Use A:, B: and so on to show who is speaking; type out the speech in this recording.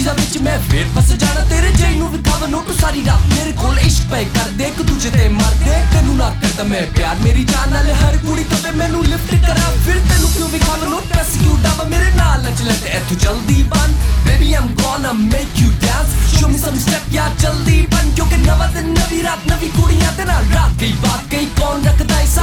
A: ਚੀਜ਼ਾਂ ਵਿੱਚ ਮੈਂ ਫੇਰ ਫਸ ਜਾਣਾ ਤੇਰੇ ਜੈ ਨੂੰ ਵਿਖਾਵਾਂ ਨੋਟ ਸਾਰੀ ਰਾਤ ਮੇਰੇ ਕੋਲ ਇਸ਼ਕ ਪੈ ਕਰਦੇ ਇੱਕ ਦੂਜੇ ਤੇ ਮਰਦੇ ਤੈਨੂੰ ਨਾ ਕਰਦਾ ਮੈਂ ਪਿਆਰ ਮੇਰੀ ਜਾਨ ਨਾਲ ਹਰ ਕੁੜੀ ਕਦੇ ਮੈਨੂੰ ਲਿਫਟ ਕਰਾਂ ਫਿਰ ਤੈਨੂੰ ਕਿਉਂ ਵਿਖਾਵਾਂ ਨੋਟ ਪੈਸੇ ਕਿਉਂ ਡਾਵਾ ਮੇਰੇ ਨਾਲ ਨੱਚ ਲੈ ਤੇ ਇੱਥੋਂ ਜਲਦੀ ਬਣ baby I'm gonna make you dance show me some step ਯਾਰ ਜਲਦੀ ਬਣ ਕਿਉਂਕਿ ਨਵਾਂ ਦਿਨ ਨਵੀਂ ਰਾਤ ਨਵੀਂ ਕੁੜੀਆਂ ਤੇ ਨਾਲ ਰਾਤ ਗਈ ਬਾਤ ਗਈ ਕੌਣ ਰੱਖਦਾ